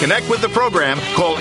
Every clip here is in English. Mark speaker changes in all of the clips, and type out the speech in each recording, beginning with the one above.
Speaker 1: connect with the program, call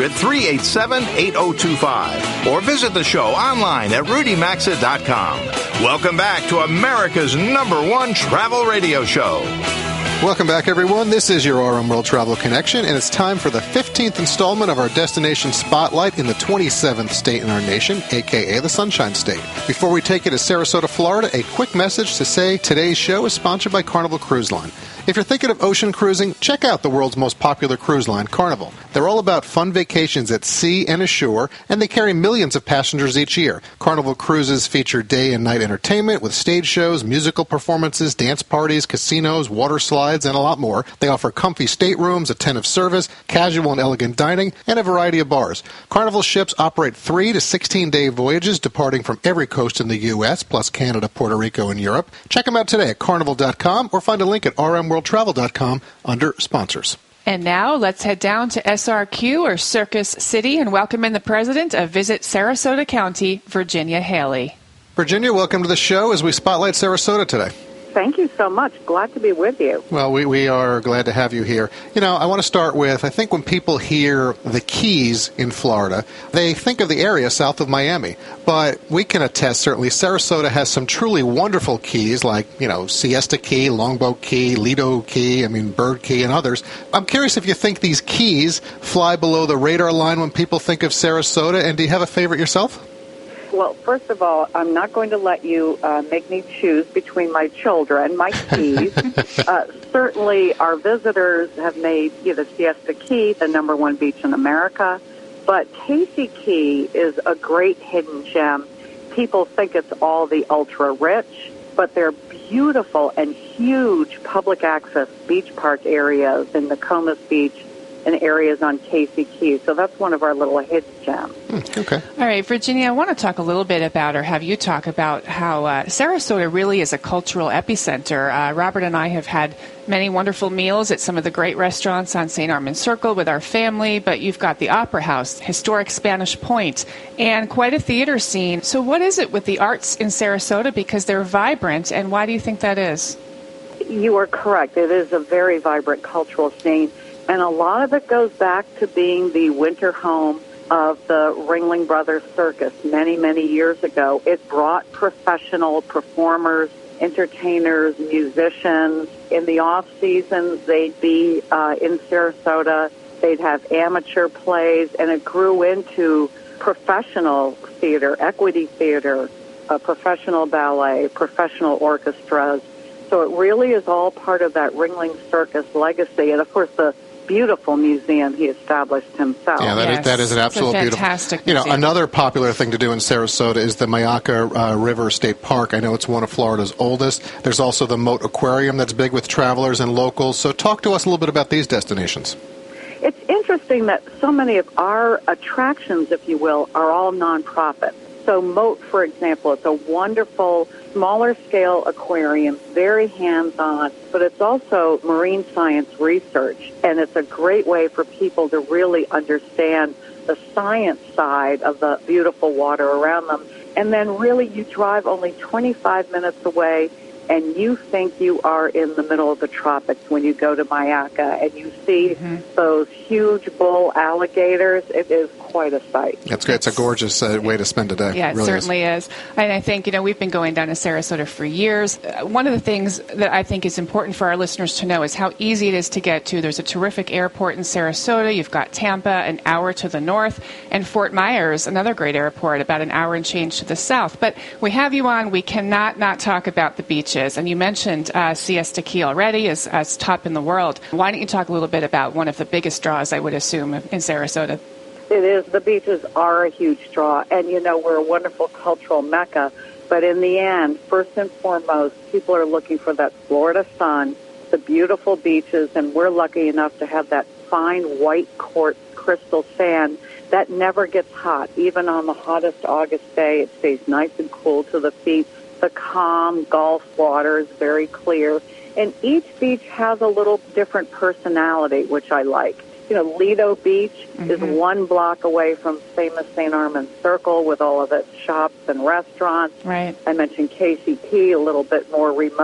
Speaker 1: 800-387-8025 or visit the show online at rudymaxa.com. Welcome back to America's #1 travel radio show.
Speaker 2: Welcome back, everyone. This is your RM World Travel Connection, and it's time for the 15th installment of our Destination Spotlight in the 27th state in our nation, a.k.a. the Sunshine State. Before we take you to Sarasota, Florida, a quick message to say today's show is sponsored by Carnival Cruise Line. If you're thinking of ocean cruising, check out the world's most popular cruise line, Carnival. They're all about fun vacations at sea and ashore, and they carry millions of passengers each year. Carnival cruises feature day and night entertainment with stage shows, musical performances, dance parties, casinos, water slides, and a lot more. They offer comfy staterooms, attentive service, casual and elegant dining, and a variety of bars. Carnival ships operate 3 to 16-day voyages departing from every coast in the U.S., plus Canada, Puerto Rico, and Europe. Check them out today at carnival.com or find a link at rmworldtravel.com under sponsors.
Speaker 3: And now let's head down to SRQ, or Circus City, and welcome in the president of Visit Sarasota County, Virginia Haley.
Speaker 2: Virginia, welcome to the show as we spotlight Sarasota today.
Speaker 4: Thank you so much. Glad to be with you.
Speaker 2: Well, we are glad to have you here. You know, I want to start with, I think when people hear the Keys in Florida, they think of the area south of Miami. But we can attest, certainly, Sarasota has some truly wonderful keys like, Siesta Key, Longboat Key, Lido Key, Bird Key, and others. I'm curious if you think these keys fly below the radar line when people think of Sarasota, and do you have a favorite yourself?
Speaker 4: Well, first of all, I'm not going to let you make me choose between my children, my keys. Certainly, our visitors have made Siesta Key the #1 beach in America. But Casey Key is a great hidden gem. People think it's all the ultra-rich, but they're beautiful and huge public access beach park areas in Nokomis Beach and areas on Casey Key. So that's one of our little hidden gems.
Speaker 2: Okay.
Speaker 3: All right, Virginia, I want to talk a little bit about, or have you talk about, how Sarasota really is a cultural epicenter. Robert and I have had many wonderful meals at some of the great restaurants on St. Armand's Circle with our family, but you've got the Opera House, historic Spanish Point, and quite a theater scene. So what is it with the arts in Sarasota? Because they're vibrant, and why do you think that is?
Speaker 4: You are correct. It is a very vibrant cultural scene. And a lot of it goes back to being the winter home of the Ringling Brothers Circus many, many years ago. It brought professional performers, entertainers, musicians. In the off-season, they'd be in Sarasota. They'd have amateur plays, and it grew into professional theater, equity theater, professional ballet, professional orchestras. So it really is all part of that Ringling Circus legacy. And, of course, the beautiful museum he established himself.
Speaker 2: Yeah, that is an absolute
Speaker 3: fantastic
Speaker 2: beautiful.
Speaker 3: museum.
Speaker 2: Another popular thing to do in Sarasota is the Mayaca River State Park. I know it's one of Florida's oldest. There's also the Moat Aquarium that's big with travelers and locals. So talk to us a little bit about these destinations.
Speaker 4: It's interesting that so many of our attractions, if you will, are all nonprofit. So Moat, for example, it's a wonderful smaller-scale aquarium, very hands-on, but it's also marine science research, and it's a great way for people to really understand the science side of the beautiful water around them. And then really you drive only 25 minutes away, and you think you are in the middle of the tropics when you go to Mayaca, and you see those huge bull alligators. It is quite a sight.
Speaker 2: That's great. It's a gorgeous way to spend a day.
Speaker 3: Yeah, it
Speaker 2: really
Speaker 3: certainly is. And I think, we've been going down to Sarasota for years. One of the things that I think is important for our listeners to know is how easy it is to get to. There's a terrific airport in Sarasota. You've got Tampa, an hour to the north, and Fort Myers, another great airport, about an hour and change to the south. But we have you on. We cannot not talk about the beaches. And you mentioned Siesta Key already as top in the world. Why don't you talk a little bit about one of the biggest draws, I would assume, in Sarasota?
Speaker 4: It is. The beaches are a huge draw. And, we're a wonderful cultural mecca. But in the end, first and foremost, people are looking for that Florida sun, the beautiful beaches, and we're lucky enough to have that fine white quartz crystal sand that never gets hot. Even on the hottest August day, it stays nice and cool to the feet. The calm Gulf water is very clear. And each beach has a little different personality, which I like. Lido Beach is 1 block away from famous St. Armand's Circle with all of its shops and restaurants.
Speaker 3: Right.
Speaker 4: I mentioned Casey Key, a little bit more remote.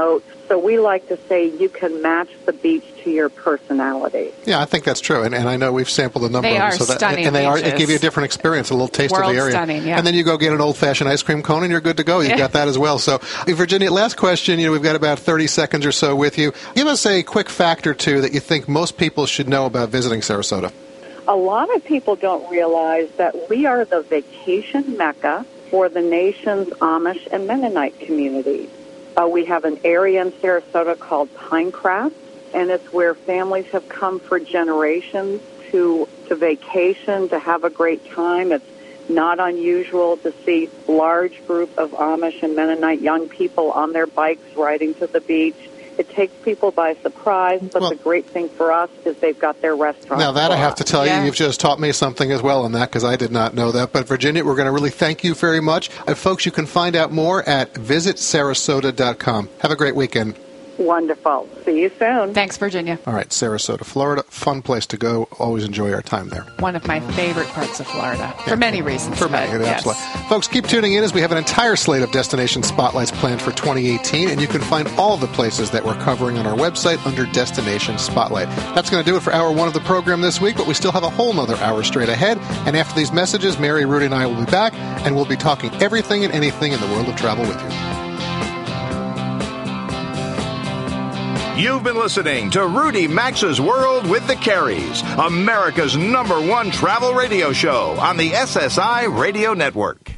Speaker 4: So we like to say you can match the beach to your personality.
Speaker 2: Yeah, I think that's true, and I know we've sampled a number
Speaker 3: They
Speaker 2: of
Speaker 3: are
Speaker 2: them. So
Speaker 3: stunning
Speaker 2: and they
Speaker 3: beaches.
Speaker 2: give you a different experience, a little taste of the area.
Speaker 3: Stunning, yeah.
Speaker 2: And then you go get an old-fashioned ice cream cone, and you're good to go. You've got that as well. So, Virginia, last question. We've got about 30 seconds or so with you. Give us a quick fact or two that you think most people should know about visiting Sarasota.
Speaker 4: A lot of people don't realize that we are the vacation mecca for the nation's Amish and Mennonite communities. We have an area in Sarasota called Pinecraft, and it's where families have come for generations to vacation, to have a great time. It's not unusual to see large group of Amish and Mennonite young people on their bikes riding to the beach. It takes people by surprise, but the great thing for us is they've got their restaurant.
Speaker 2: Now, that I have to tell you,
Speaker 3: Yeah.
Speaker 2: you've just taught me something as well on that, because I did not know that. But, Virginia, we're going to really thank you very much. Folks, you can find out more at visitsarasota.com. Have a great weekend.
Speaker 4: Wonderful. See you soon.
Speaker 3: Thanks, Virginia.
Speaker 2: All right, Sarasota, Florida. Fun place to go. Always enjoy our time there.
Speaker 3: One of my favorite parts of Florida, for many reasons.
Speaker 2: For many,
Speaker 3: but yes.
Speaker 2: absolutely. Folks, keep tuning in as we have an entire slate of destination spotlights planned for 2018, and you can find all the places that we're covering on our website under Destination Spotlight. That's going to do it for hour one of the program this week, but we still have a whole nother hour straight ahead. And after these messages, Mary, Rudy, and I will be back, and we'll be talking everything and anything in the world of travel with you.
Speaker 1: You've been listening to Rudy Maxa's World with the Carries, America's #1 travel radio show on the SSI Radio Network.